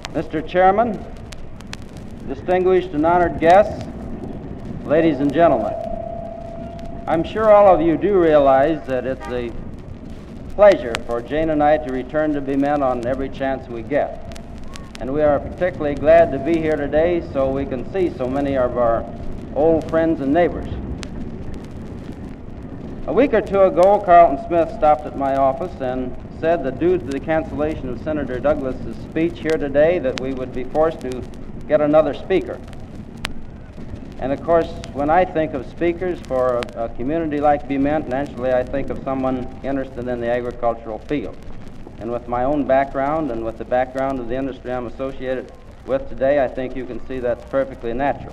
Mr. Chairman, distinguished and honored guests, ladies and gentlemen, I'm sure all of you do realize that it's a pleasure for Jane and I to return to Bement on every chance we get. And we are particularly glad to be here today so we can see so many of our old friends and neighbors. A week or two ago, Carlton Smith stopped at my office and said that due to the cancellation of Senator Douglas's speech here today that we would be forced to get another speaker. And of course, when I think of speakers for a community like Bement, naturally I think of someone interested in the agricultural field. And with my own background and with the background of the industry I'm associated with today, I think you can see that's perfectly natural.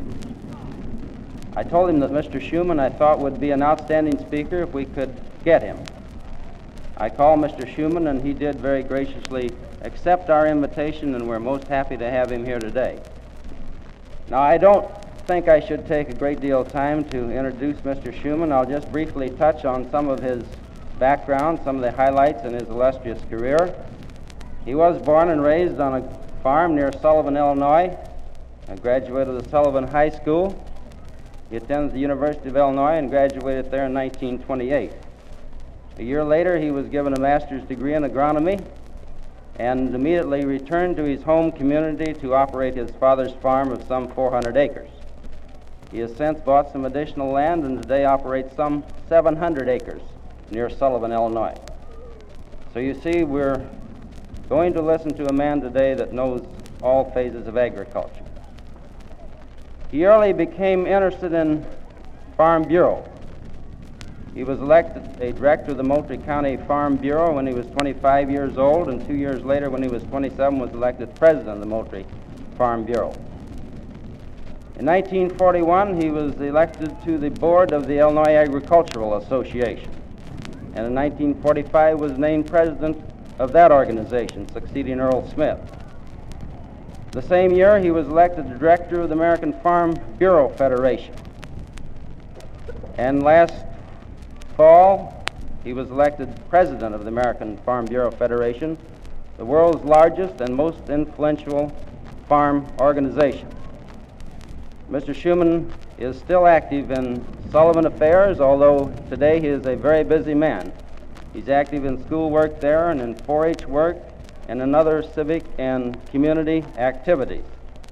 I told him that Mr. Schuman I thought would be an outstanding speaker if we could get him. I called Mr. Schuman and he did very graciously accept our invitation, and we're most happy to have him here today. Now, I don't think I should take a great deal of time to introduce Mr. Schuman. I'll just briefly touch on some of his background, some of the highlights in his illustrious career. He was born and raised on a farm near Sullivan, Illinois. A graduate of the Sullivan High School. He attended the University of Illinois and graduated there in 1928. A year later, he was given a master's degree in agronomy and immediately returned to his home community to operate his father's farm of some 400 acres. He has since bought some additional land and today operates some 700 acres near Sullivan, Illinois. So you see, we're going to listen to a man today that knows all phases of agriculture. He early became interested in Farm Bureau. He was elected a director of the Moultrie County Farm Bureau when he was 25 years old, and 2 years later, when he was 27, was elected president of the Moultrie Farm Bureau. In 1941, he was elected to the board of the Illinois Agricultural Association, and in 1945 was named president of that organization, succeeding Earl Smith. The same year, he was elected the director of the American Farm Bureau Federation, and last fall, he was elected president of the American Farm Bureau Federation, the world's largest and most influential farm organization. Mr. Schuman is still active in Sullivan affairs, although today he is a very busy man. He's active in school work there and in 4-H work and in other civic and community activities.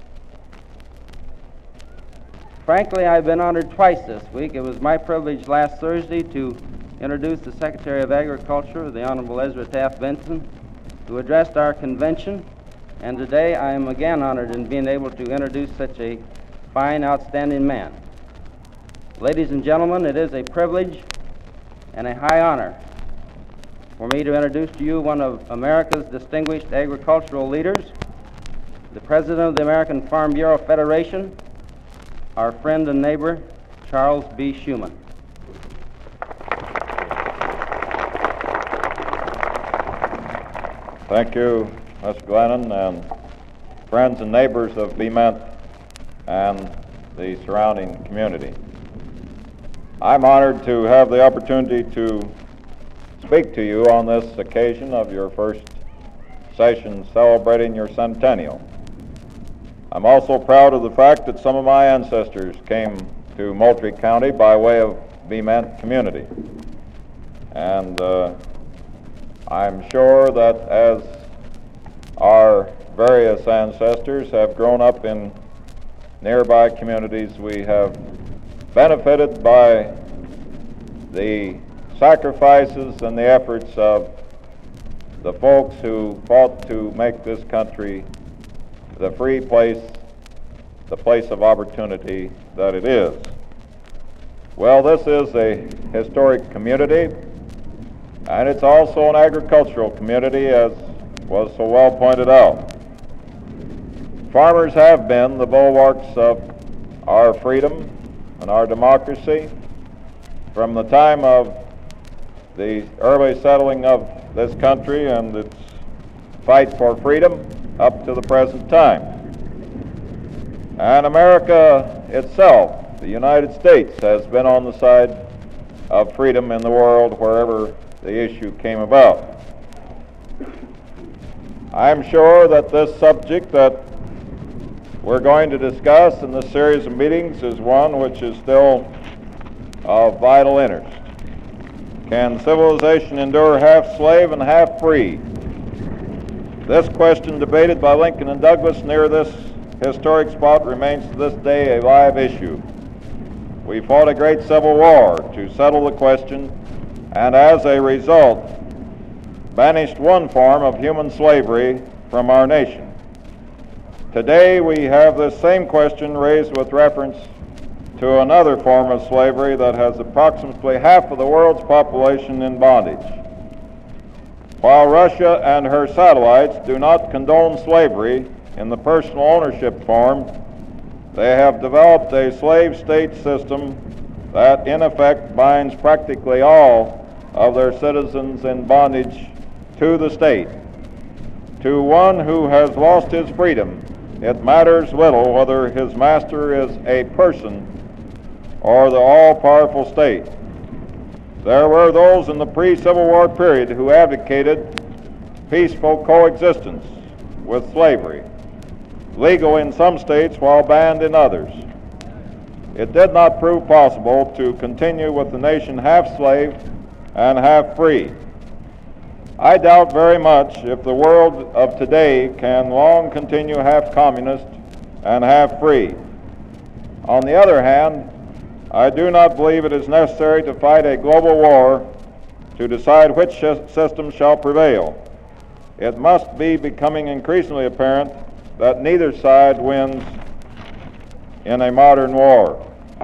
Frankly, I've been honored twice this week. It was my privilege last Thursday to introduce the Secretary of Agriculture, the Honorable Ezra Taft Benson, who addressed our convention, and today I am again honored in being able to introduce such a fine, outstanding man. Ladies and gentlemen, it is a privilege and a high honor for me to introduce to you one of America's distinguished agricultural leaders, the President of the American Farm Bureau Federation, our friend and neighbor, Charles B. Schuman. Thank you, Mr. Glennon, and friends and neighbors of Bement and the surrounding community. I'm honored to have the opportunity to speak to you on this occasion of your first session celebrating your centennial. I'm also proud of the fact that some of my ancestors came to Moultrie County by way of Bement community. And I'm sure that as our various ancestors have grown up in nearby communities, we have benefited by the sacrifices and the efforts of the folks who fought to make this country the free place, the place of opportunity that it is. Well, this is a historic community, and it's also an agricultural community, as was so well pointed out. Farmers have been the bulwarks of our freedom and our democracy from the time of the early settling of this country and its fight for freedom up to the present time. And America itself, the United States, has been on the side of freedom in the world wherever the issue came about. I'm sure that this subject that we're going to discuss in this series of meetings is one which is still of vital interest. Can civilization endure half slave and half free? This question, debated by Lincoln and Douglas near this historic spot, remains to this day a live issue. We fought a great civil war to settle the question, and as a result, banished one form of human slavery from our nation. Today we have this same question raised with reference to another form of slavery that has approximately half of the world's population in bondage. While Russia and her satellites do not condone slavery in the personal ownership form, they have developed a slave state system that in effect binds practically all of their citizens in bondage to the state. To one who has lost his freedom, it matters little whether his master is a person or the all-powerful state. There were those in the pre-Civil War period who advocated peaceful coexistence with slavery, legal in some states while banned in others. It did not prove possible to continue with the nation half slave and half free. I doubt very much if the world of today can long continue half communist and half free. On the other hand, I do not believe it is necessary to fight a global war to decide which system shall prevail. It must be becoming increasingly apparent that neither side wins in a modern war.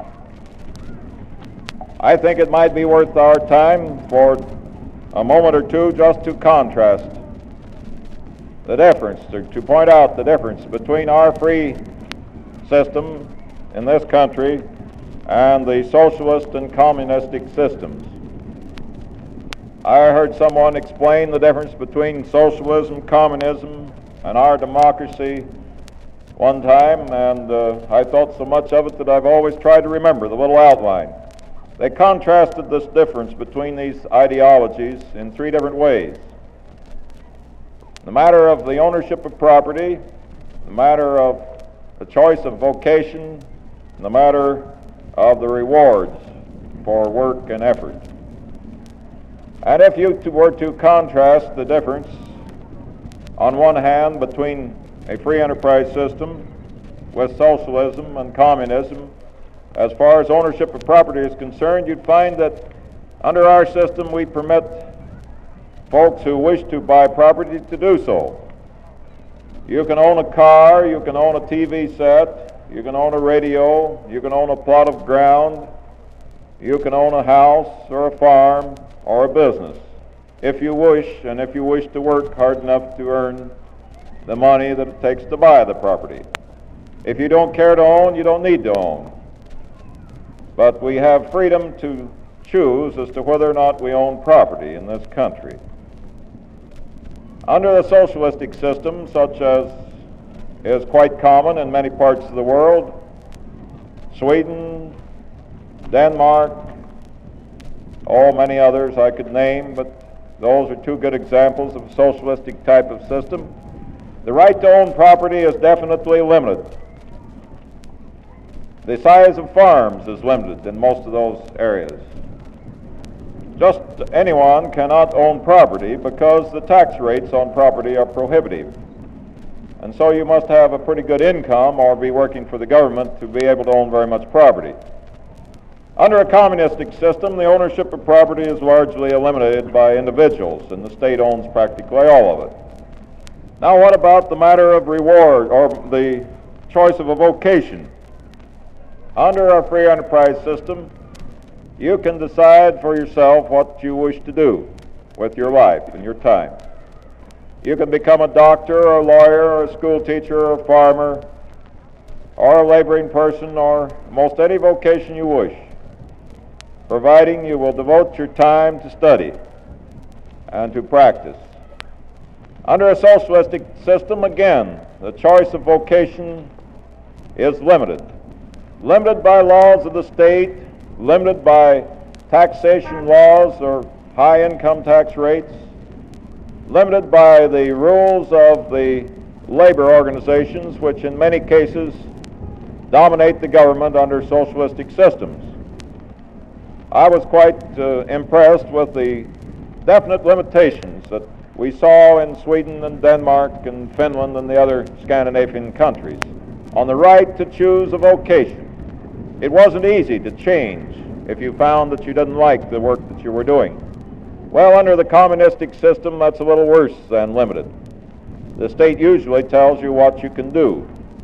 I think it might be worth our time for a moment or two just to contrast the difference, to point out the difference between our free system in this country and the socialist and communistic systems. I heard someone explain the difference between socialism, communism, and our democracy one time, and I thought so much of it that I've always tried to remember the little outline. They contrasted this difference between these ideologies in three different ways. The matter of the ownership of property, the matter of the choice of vocation, and the matter of the rewards for work and effort. And if you were to contrast the difference, on one hand, between a free enterprise system with socialism and communism, as far as ownership of property is concerned, you'd find that under our system we permit folks who wish to buy property to do so. You can own a car, you can own a TV set, you can own a radio, you can own a plot of ground, you can own a house or a farm or a business, if you wish, and if you wish to work hard enough to earn the money that it takes to buy the property. If you don't care to own, you don't need to own. But we have freedom to choose as to whether or not we own property in this country. Under the socialistic system, such as is quite common in many parts of the world, Sweden, Denmark, many others I could name, but those are two good examples of a socialistic type of system. The right to own property is definitely limited. The size of farms is limited in most of those areas. Just anyone cannot own property because the tax rates on property are prohibitive. And so you must have a pretty good income or be working for the government to be able to own very much property. Under a communistic system, the ownership of property is largely eliminated by individuals, and the state owns practically all of it. Now, what about the matter of reward or the choice of a vocation? Under our free enterprise system, you can decide for yourself what you wish to do with your life and your time. You can become a doctor or a lawyer or a school teacher or a farmer or a laboring person or most any vocation you wish, providing you will devote your time to study and to practice. Under a socialistic system, again, the choice of vocation is limited by laws of the state, limited by taxation laws or high income tax rates, limited by the rules of the labor organizations, which in many cases dominate the government under socialistic systems. I was quite impressed with the definite limitations that we saw in Sweden and Denmark and Finland and the other Scandinavian countries on the right to choose a vocation. It wasn't easy to change if you found that you didn't like the work that you were doing. Well, under the communistic system, that's a little worse than limited. The state usually tells you what you can do.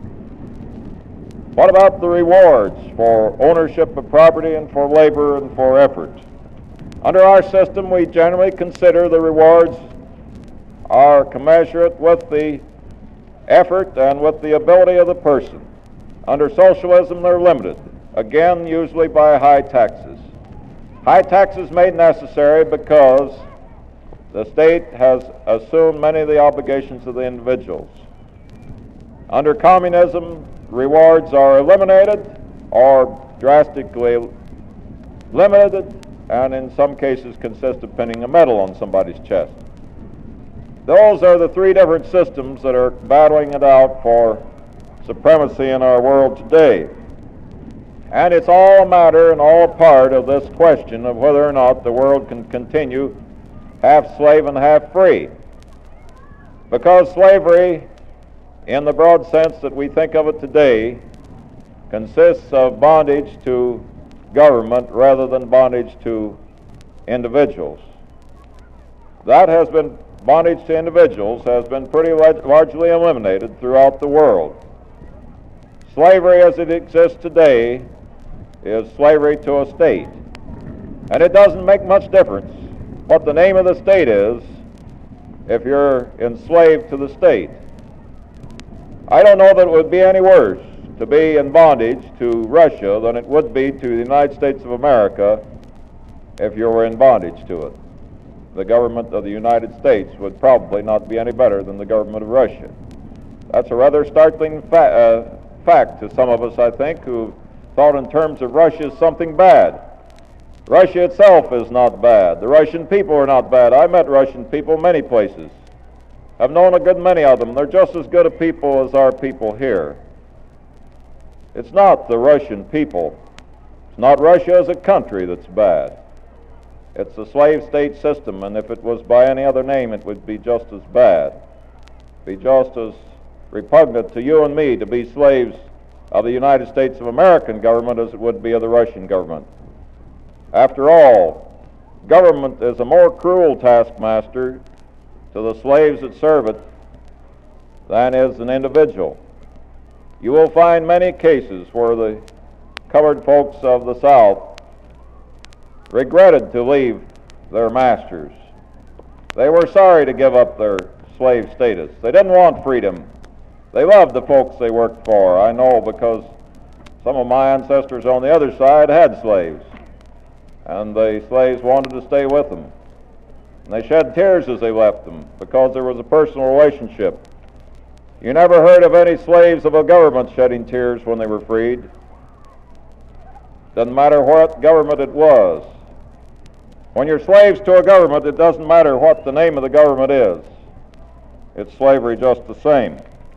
What about the rewards for ownership of property and for labor and for effort? Under our system, we generally consider the rewards are commensurate with the effort and with the ability of the person. Under socialism, they're limited, again, usually by high taxes. High taxes made necessary because the state has assumed many of the obligations of the individuals. Under communism, rewards are eliminated or drastically limited, and in some cases consist of pinning a medal on somebody's chest. Those are the three different systems that are battling it out for supremacy in our world today. And it's all a matter and all a part of this question of whether or not the world can continue half slave and half free. Because slavery, in the broad sense that we think of it today, consists of bondage to government rather than bondage to individuals. Bondage to individuals has been pretty largely eliminated throughout the world. Slavery as it exists today is slavery to a state. And it doesn't make much difference what the name of the state is if you're enslaved to the state. I don't know that it would be any worse to be in bondage to Russia than it would be to the United States of America if you were in bondage to it. The government of the United States would probably not be any better than the government of Russia. That's a rather startling fact to some of us, I think, who thought in terms of Russia as something bad. Russia itself is not bad. The Russian people are not bad. I met Russian people many places. I've known a good many of them. They're just as good a people as our people here. It's not the Russian people. It's not Russia as a country that's bad. It's the slave state system, and if it was by any other name, it would be just as bad. Be just as repugnant to you and me to be slaves of the United States of American government as it would be of the Russian government. After all, government is a more cruel taskmaster to the slaves that serve it than is an individual. You will find many cases where the colored folks of the South regretted to leave their masters. They were sorry to give up their slave status. They didn't want freedom. They loved the folks they worked for. I know because some of my ancestors on the other side had slaves, and the slaves wanted to stay with them. And they shed tears as they left them because there was a personal relationship. You never heard of any slaves of a government shedding tears when they were freed. Doesn't matter what government it was. When you're slaves to a government, it doesn't matter what the name of the government is. It's slavery just the same.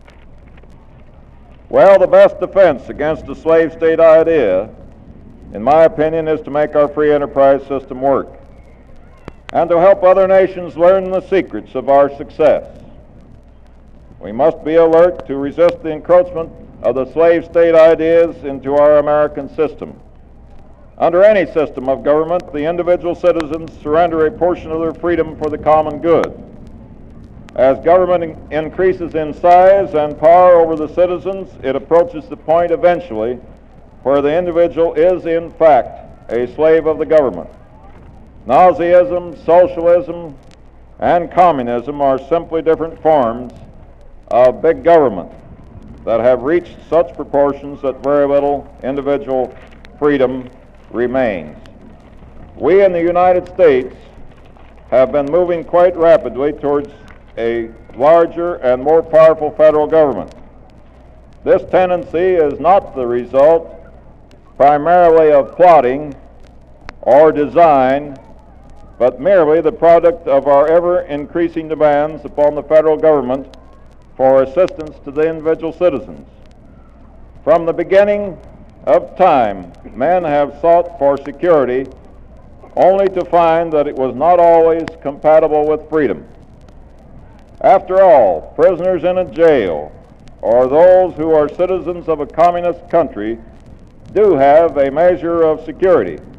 Well, the best defense against the slave state idea, in my opinion, is to make our free enterprise system work and to help other nations learn the secrets of our success. We must be alert to resist the encroachment of the slave state ideas into our American system. Under any system of government, the individual citizens surrender a portion of their freedom for the common good. As government increases in size and power over the citizens, it approaches the point eventually where the individual is in fact a slave of the government. Nazism, socialism, and communism are simply different forms of big government that have reached such proportions that very little individual freedom remains. We in the United States have been moving quite rapidly towards a larger and more powerful federal government. This tendency is not the result primarily of plotting or design, but merely the product of our ever-increasing demands upon the federal government for assistance to the individual citizens. From the beginning of time, men have sought for security only to find that it was not always compatible with freedom. After all, prisoners in a jail, or those who are citizens of a communist country, do have a measure of security.